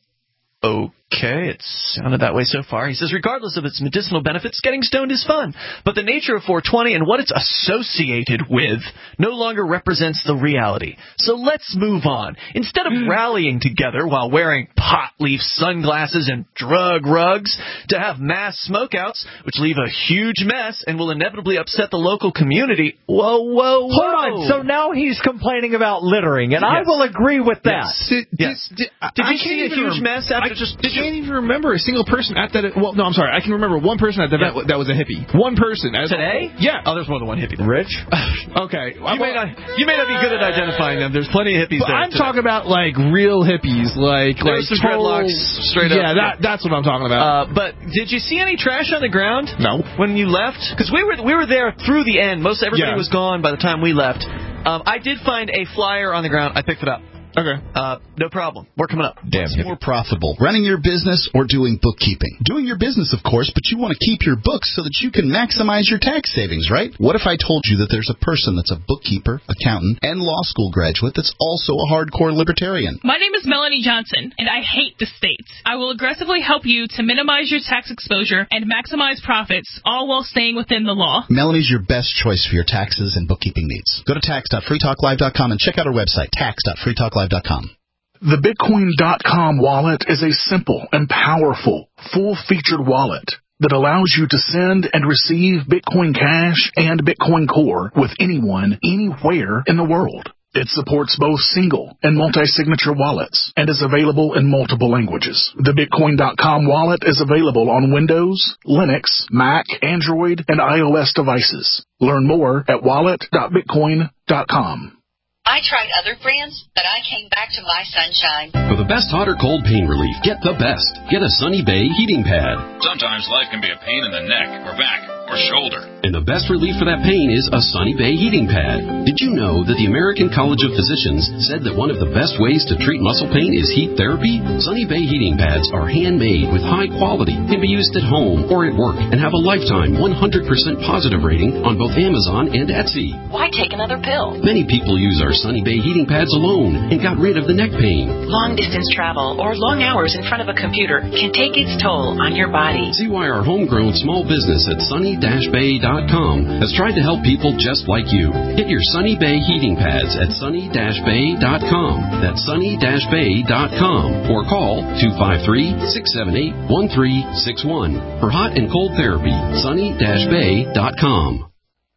Okay, it sounded that way so far. He says, regardless of its medicinal benefits, getting stoned is fun. But the nature of 420 and what it's associated with no longer represents the reality. So let's move on. Instead of rallying together while wearing pot leaf sunglasses and drug rugs to have mass smokeouts, which leave a huge mess and will inevitably upset the local community. Whoa. Hold on. So now he's complaining about littering, and I will agree with that. Yes. Did you see a huge mess after I can't even remember a single person at that. Well, no, I'm sorry. I can remember one person at the event that was a hippie. One person. Today? Yeah. Oh, there's more than one hippie there. Rich? Okay. You may not be good at identifying them. There's plenty of hippies there. I'm talking about, real hippies. There's some dreadlocks straight up. Yeah, that's what I'm talking about. But did you see any trash on the ground? No. When you left? Because we were there through the end. Most everybody was gone by the time we left. I did find a flyer on the ground. I picked it up. Okay. No problem. We're coming up. What's more profitable, running your business or doing bookkeeping? Doing your business, of course, but you want to keep your books so that you can maximize your tax savings, right? What if I told you that there's a person that's a bookkeeper, accountant, and law school graduate that's also a hardcore libertarian? My name is Melanie Johnson, and I hate the states. I will aggressively help you to minimize your tax exposure and maximize profits, all while staying within the law. Melanie's your best choice for your taxes and bookkeeping needs. Go to tax.freetalklive.com and check out our website, tax.freetalklive.com. The Bitcoin.com wallet is a simple and powerful, full-featured wallet that allows you to send and receive Bitcoin Cash and Bitcoin Core with anyone, anywhere in the world. It supports both single and multi-signature wallets and is available in multiple languages. The Bitcoin.com wallet is available on Windows, Linux, Mac, Android, and iOS devices. Learn more at wallet.bitcoin.com. I tried other brands, but I came back to my Sunshine. For the best hot or cold pain relief, get the best. Get a Sunny Bay heating pad. Sometimes life can be a pain in the neck or back or shoulder. And the best relief for that pain is a Sunny Bay heating pad. Did you know that the American College of Physicians said that one of the best ways to treat muscle pain is heat therapy? Sunny Bay heating pads are handmade with high quality, can be used at home or at work, and have a lifetime 100% positive rating on both Amazon and Etsy. Why take another pill? Many people use our Sunny Bay heating pads alone and got rid of the neck pain. Long distance travel or long hours in front of a computer can take its toll on your body. See why our homegrown small business at Sunny sunny-bay.com has tried to help people just like you. Get your Sunny Bay heating pads at sunny-bay.com. That's sunny-bay.com. Or call 253-678-1361 for hot and cold therapy. sunny-bay.com.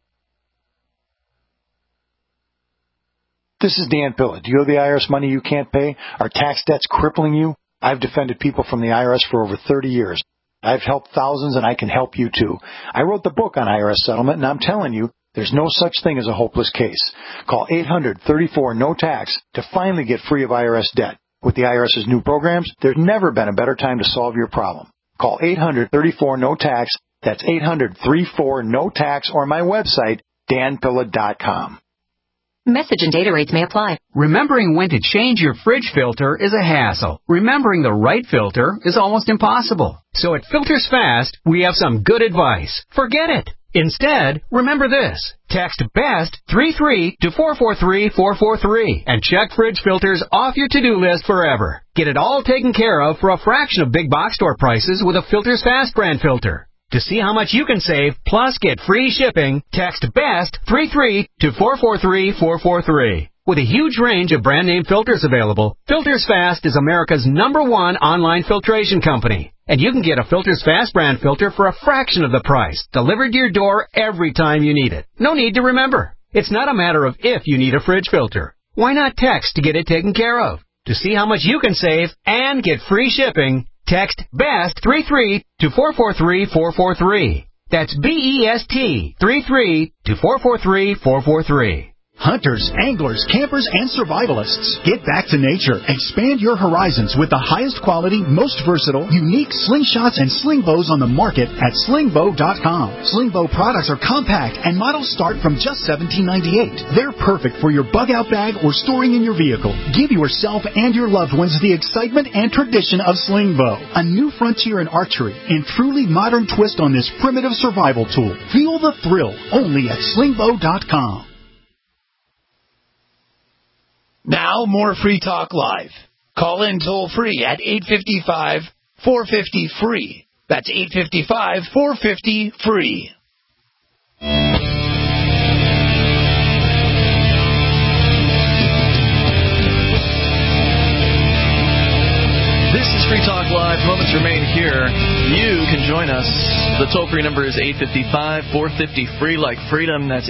This is Dan Pilla. Do you owe the IRS money you can't pay? Are tax debts crippling you? I've defended people from the IRS for over 30 years. I've helped thousands, and I can help you too. I wrote the book on IRS settlement, and I'm telling you, there's no such thing as a hopeless case. Call 800-34-NO-TAX to finally get free of IRS debt. With the IRS's new programs, there's never been a better time to solve your problem. Call 800-34-NO-TAX. That's 800-34-NO-TAX, or my website, danpilla.com. Message and data rates may apply. Remembering when to change your fridge filter is a hassle. Remembering the right filter is almost impossible. So at Filters Fast, we have some good advice. Forget it. Instead, remember this. Text BEST 33 to 443-443 and check fridge filters off your to-do list forever. Get it all taken care of for a fraction of big box store prices with a Filters Fast brand filter. To see how much you can save, plus get free shipping, text BEST 33 to 443-443. With a huge range of brand name filters available, Filters Fast is America's #1 online filtration company. And you can get a Filters Fast brand filter for a fraction of the price, delivered to your door every time you need it. No need to remember. It's not a matter of if you need a fridge filter. Why not text to get it taken care of? To see how much you can save and get free shipping, text BEST 33 to 443-443. That's BEST 33 to 443-443. Hunters, anglers, campers, and survivalists. Get back to nature. Expand your horizons with the highest quality, most versatile, unique slingshots and sling bows on the market at slingbow.com. Slingbow products are compact and models start from just $17.98. They're perfect for your bug-out bag or storing in your vehicle. Give yourself and your loved ones the excitement and tradition of Slingbow, a new frontier in archery and truly modern twist on this primitive survival tool. Feel the thrill only at slingbow.com. Now, more Free Talk Live. Call in toll-free at 855-450-FREE. That's 855-450-FREE. This is Free Talk Live. Moments remain here. You can join us. The toll-free number is 855-450-FREE, like freedom. That's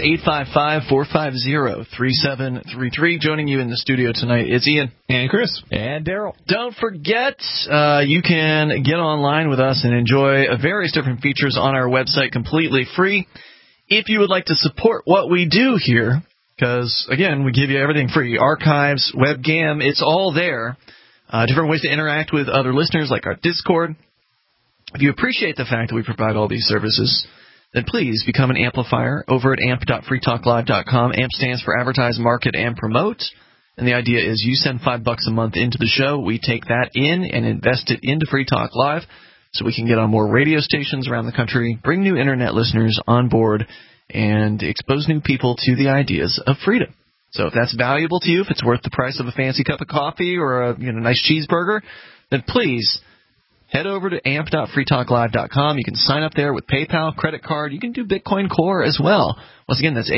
855-450-3733. Joining you in the studio tonight is Ian. And Chris. And Daryl. Don't forget, you can get online with us and enjoy various different features on our website completely free. If you would like to support what we do here, because, again, we give you everything free. Archives, webcam, it's all there. Different ways to interact with other listeners, like our Discord. If you appreciate the fact that we provide all these services, then please become an amplifier over at amp.freetalklive.com. AMP stands for Advertise, Market, and Promote. And the idea is you send $5 a month into the show. We take that in and invest it into Free Talk Live so we can get on more radio stations around the country, bring new Internet listeners on board, and expose new people to the ideas of freedom. So if that's valuable to you, if it's worth the price of a fancy cup of coffee or a nice cheeseburger, then please head over to amp.freetalklive.com. You can sign up there with PayPal, credit card. You can do Bitcoin Core as well. Once again, that's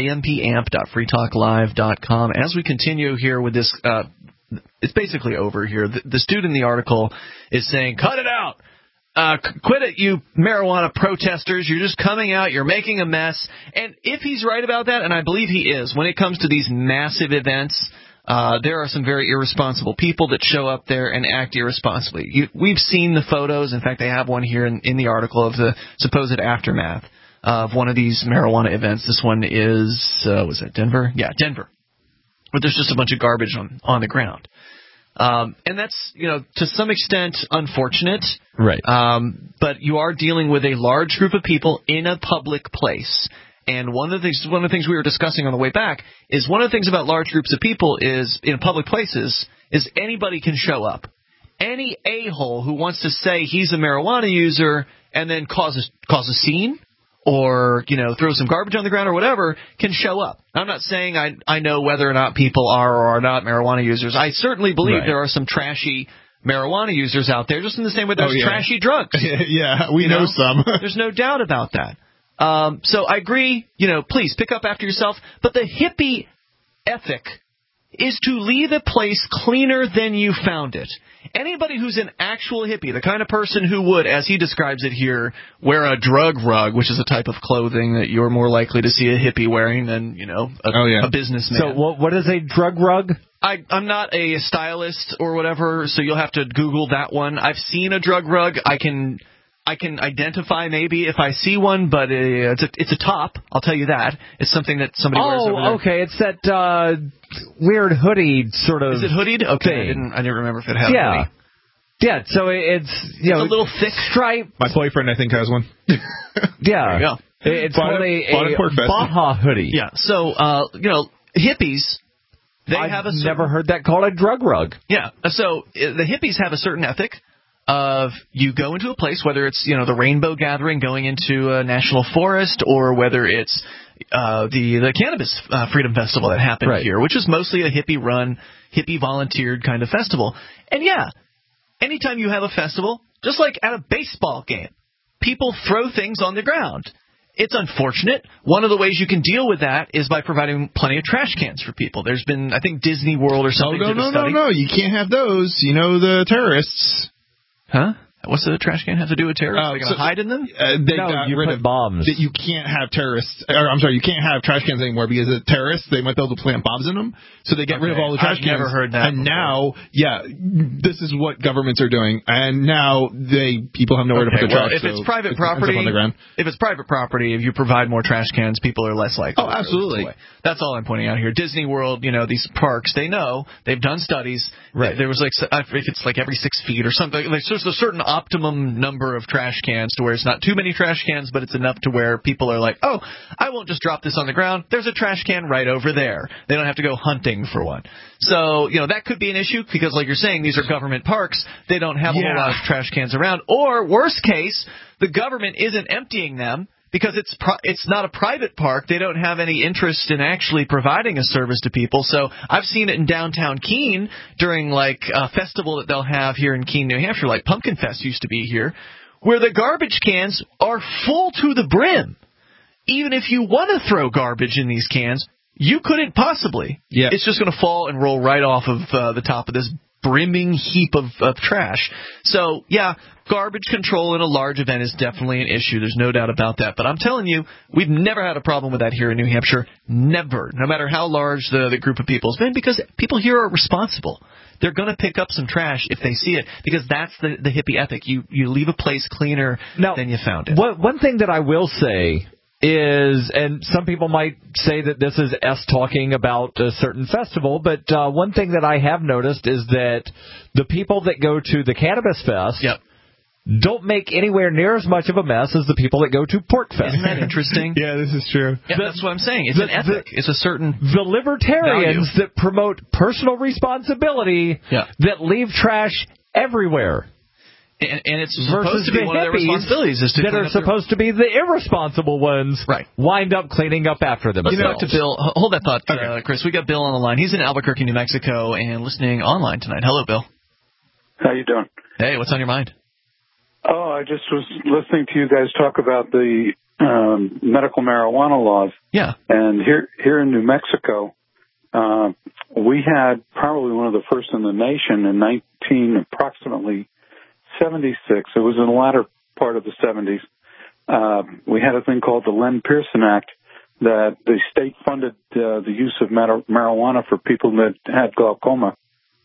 amp.freetalklive.com. As we continue here with this, it's basically over here. The student in the article is saying, cut it out. Quit it, you marijuana protesters. You're just coming out. You're making a mess. And if he's right about that, and I believe he is, when it comes to these massive events, there are some very irresponsible people that show up there and act irresponsibly. We've seen the photos. In fact, they have one here in the article of the supposed aftermath of one of these marijuana events. This one is, was that Denver? Yeah, Denver. But there's just a bunch of garbage on the ground. And that's, to some extent unfortunate. Right. But you are dealing with a large group of people in a public place. And one of the things we were discussing on the way back is one of the things about large groups of people is in public places is anybody can show up. Any a-hole who wants to say he's a marijuana user and then cause a scene or, throw some garbage on the ground or whatever can show up. I'm not saying I know whether or not people are or are not marijuana users. I certainly believe there are some trashy marijuana users out there, just in the same way there's trashy drugs. Yeah, we know some. There's no doubt about that. So I agree, please pick up after yourself. But the hippie ethic is to leave a place cleaner than you found it. Anybody who's an actual hippie, the kind of person who would, as he describes it here, wear a drug rug, which is a type of clothing that you're more likely to see a hippie wearing than, a businessman. So what is a drug rug? I'm not a stylist or whatever, so you'll have to Google that one. I've seen a drug rug. I can identify maybe if I see one, but it's a top. I'll tell you that. It's something that somebody wears over there. Oh, okay. It's that weird hoodie sort of. Is it hoodied? Okay, thing. I didn't remember if it had a hoodie. Yeah, so it's a little thick stripe. My boyfriend, I think, has one. Yeah. There you go. It's called a Baja hoodie. Yeah. So hippies. I've never heard that called a drug rug. Yeah. So the hippies have a certain ethic of you go into a place, whether it's the Rainbow Gathering going into a national forest, or whether it's the Cannabis Freedom Festival that happened here, which is mostly a hippie-run, hippie-volunteered kind of festival. And yeah, anytime you have a festival, just like at a baseball game, people throw things on the ground. It's unfortunate. One of the ways you can deal with that is by providing plenty of trash cans for people. There's been, I think, Disney World or something did a study. No, you can't have those. The terrorists. Huh? What's the trash can have to do with terrorists? Are they going to hide in them? They got rid of bombs. You can't have terrorists. You can't have trash cans anymore because the terrorists, they might be able to plant bombs in them. So they get rid of all the trash cans. I've never heard that. And now, this is what governments are doing. And now people have nowhere to put their trash. If it's private property, if you provide more trash cans, people are less likely. Oh, absolutely. That's all I'm pointing out here. Disney World, these parks, they know, they've done studies. Right. There was I think it's like every 6 feet or something. There's a certain optimum number of trash cans to where it's not too many trash cans, but it's enough to where people are like, oh, I won't just drop this on the ground. There's a trash can right over there. They don't have to go hunting for one. So, that could be an issue because, like you're saying, these are government parks. They don't have a whole lot of trash cans around. Or, worst case, the government isn't emptying them because it's not a private park. They don't have any interest in actually providing a service to people. So I've seen it in downtown Keene during a festival that they'll have here in Keene, New Hampshire, like Pumpkin Fest used to be here, where the garbage cans are full to the brim. Even if you want to throw garbage in these cans, you couldn't possibly. Yeah. It's just going to fall and roll right off of the top of this brimming heap of trash. So, garbage control in a large event is definitely an issue. There's no doubt about that. But I'm telling you, we've never had a problem with that here in New Hampshire. Never. No matter how large the group of people has been, because people here are responsible. They're going to pick up some trash if they see it, because that's the hippie ethic. You leave a place cleaner than you found it. One thing that I will say is, and some people might say that this is us talking about a certain festival, but one thing that I have noticed is that the people that go to the Cannabis Fest don't make anywhere near as much of a mess as the people that go to Pork Fest. Isn't that interesting? Yeah, this is true. Yeah, that's what I'm saying. It's an ethic. It's a certain the libertarians value that promote personal responsibility that leave trash everywhere. And it's supposed to be one of their responsibilities is to that are supposed to be the irresponsible ones, wind up cleaning up after themselves. Let's talk to Bill. Hold that thought, Chris. We got Bill on the line. He's in Albuquerque, New Mexico, and listening online tonight. Hello, Bill. How you doing? Hey, what's on your mind? Oh, I just was listening to you guys talk about the medical marijuana laws. Yeah. And here in New Mexico, we had probably one of the first in the nation in approximately 76. It was in the latter part of the 70s. We had a thing called the Len Pearson Act that the state funded the use of marijuana for people that had glaucoma.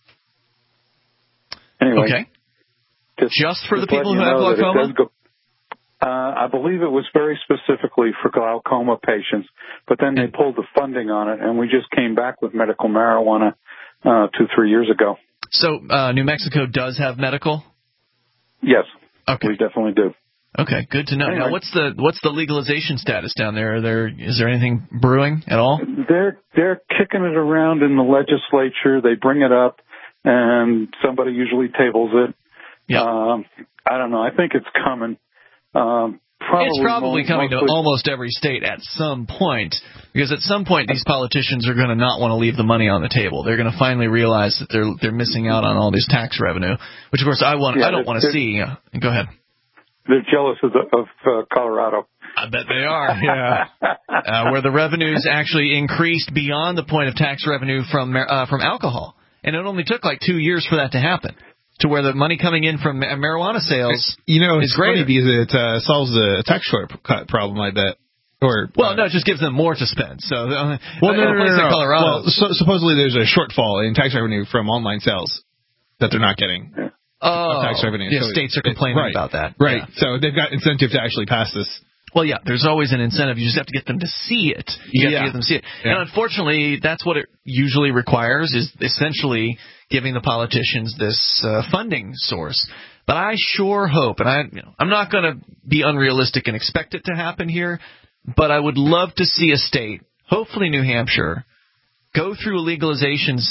Anyway. Okay. Just for the people who have glaucoma? I believe it was very specifically for glaucoma patients, but then they pulled the funding on it, and we just came back with medical marijuana 2-3 years ago. So New Mexico does have medical? Yes. Okay. We definitely do. Okay, good to know. Anyway. Now, what's the legalization status down there? Is there anything brewing at all? They're kicking it around in the legislature. They bring it up, and somebody usually tables it. Yeah. I don't know. I think it's coming. It's probably coming to almost every state at some point, because at some point these politicians are going to not want to leave the money on the table. They're going to finally realize that they're missing out on all this tax revenue, which of course I don't want to see. Go ahead. They're jealous of Colorado. I bet they are, yeah. Where the revenues actually increased beyond the point of tax revenue from alcohol. And it only took like 2 years for that to happen, to where the money coming in from marijuana sales it's greater. funny because it solves the tax shortcut problem, I bet. No, it just gives them more to spend. So, no. Colorado. Well, supposedly there's a shortfall in tax revenue from online sales that they're not getting. Tax revenue. Yeah, so states are complaining about that. Right. Yeah. So they've got incentive to actually pass this. Well, yeah, there's always an incentive. You just have to get them to see it. You have to get them to see it. Yeah. And unfortunately, that's what it usually requires, is essentially giving the politicians this funding source. But I sure hope, and I'm not going to be unrealistic and expect it to happen here, but I would love to see a state, hopefully New Hampshire, go through a legalization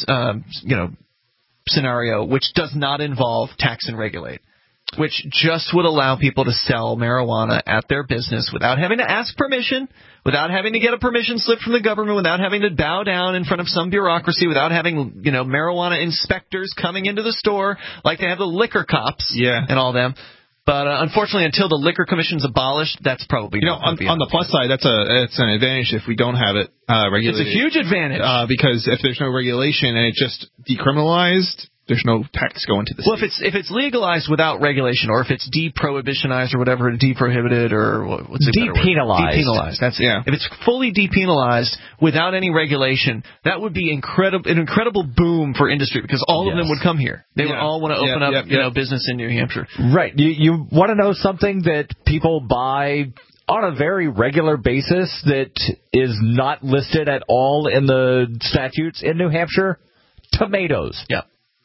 scenario which does not involve tax and regulate, which just would allow people to sell marijuana at their business without having to ask permission, without having to get a permission slip from the government, without having to bow down in front of some bureaucracy, without having, marijuana inspectors coming into the store like they have the liquor cops and all them. But unfortunately, until the Liquor Commission's abolished, that's probably not going to be on the plus side, it's an advantage if we don't have it regulated. It's a huge advantage. Because if there's no regulation and it's just decriminalized, there's no tax going to the state. Well, if it's legalized without regulation, or if it's deprohibitionized or whatever, deprohibited or what's it? Depenalized. Depenalized. That's it. If it's fully depenalized without any regulation, that would be an incredible boom for industry, because all of them would come here. They would all want to open up business in New Hampshire. Right. You want to know something that people buy on a very regular basis that is not listed at all in the statutes in New Hampshire? Tomatoes. Yeah.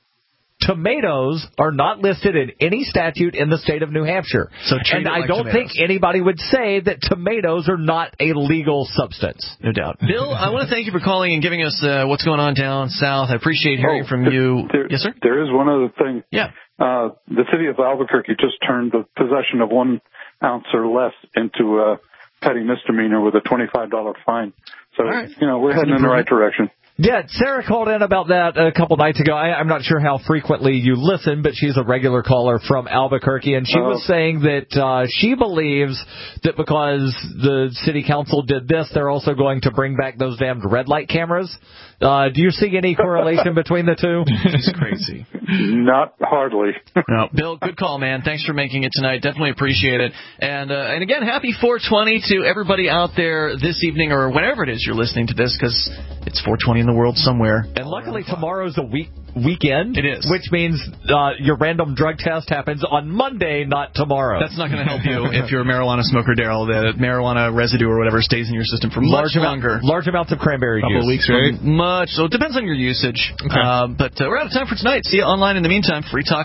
Tomatoes are not listed in any statute in the state of New Hampshire. And I don't think anybody would say that tomatoes are not a legal substance. No doubt. Bill, I want to thank you for calling and giving us what's going on down south. I appreciate hearing from you. Yes, sir? There is one other thing. Yeah. The city of Albuquerque just turned the possession of 1 ounce or less into a petty misdemeanor with a $25 fine. So, we're heading in the right direction. Yeah, Sarah called in about that a couple nights ago. I'm not sure how frequently you listen, but she's a regular caller from Albuquerque, and she was saying that she believes that because the city council did this, they're also going to bring back those damned red light cameras. Do you see any correlation between the two? It's crazy. Not hardly. No, Bill, good call, man. Thanks for making it tonight. Definitely appreciate it. And again, happy 420 to everybody out there this evening, or whenever it is you're listening to this, because it's 420 in the world somewhere. And luckily tomorrow's a weekend. It is. Which means your random drug test happens on Monday, not tomorrow. That's not going to help you if you're a marijuana smoker, Daryl. The marijuana residue or whatever stays in your system for much longer. Large amounts of cranberry juice. A couple of weeks, right? So it depends on your usage. Okay. But we're out of time for tonight. See you online in the meantime.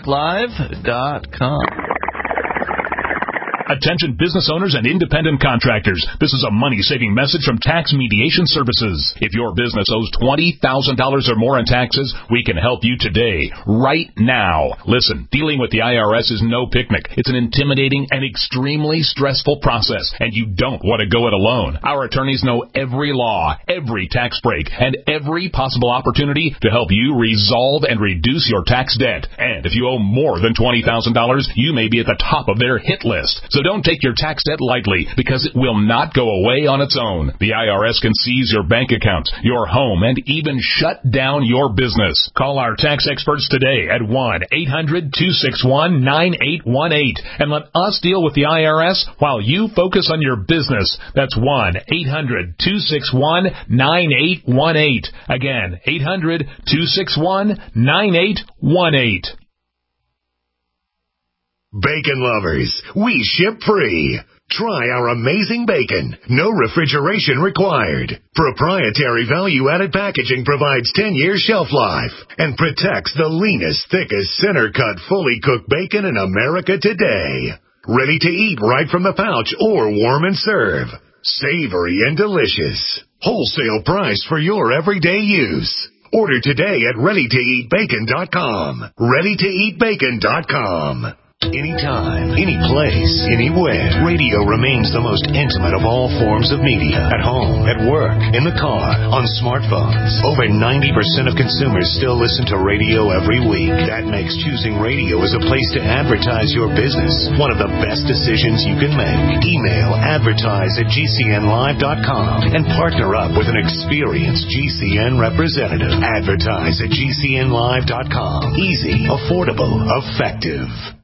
freetalklive.com. Attention business owners and independent contractors. This is a money-saving message from Tax Mediation Services. If your business owes $20,000 or more in taxes, we can help you today, right now. Listen, dealing with the IRS is no picnic. It's an intimidating and extremely stressful process, and you don't want to go it alone. Our attorneys know every law, every tax break, and every possible opportunity to help you resolve and reduce your tax debt. And if you owe more than $20,000, you may be at the top of their hit list. So don't take your tax debt lightly, because it will not go away on its own. The IRS can seize your bank accounts, your home, and even shut down your business. Call our tax experts today at 1-800-261-9818 and let us deal with the IRS while you focus on your business. That's 1-800-261-9818. Again, 800-261-9818. Bacon lovers, we ship free. Try our amazing bacon. No refrigeration required. Proprietary value-added packaging provides 10 years shelf life and protects the leanest, thickest, center-cut, fully cooked bacon in America today. Ready to eat right from the pouch or warm and serve. Savory and delicious. Wholesale price for your everyday use. Order today at ReadyToEatBacon.com. ReadyToEatBacon.com. anytime, any place, anywhere. Radio remains the most intimate of all forms of media. At home, at work, in the car, on smartphones. Over 90% of consumers still listen to radio every week. That makes choosing radio as a place to advertise your business one of the best decisions you can make. Email advertise@gcnlive.com and partner up with an experienced GCN representative. Advertise@gcnlive.com. Easy, affordable, effective.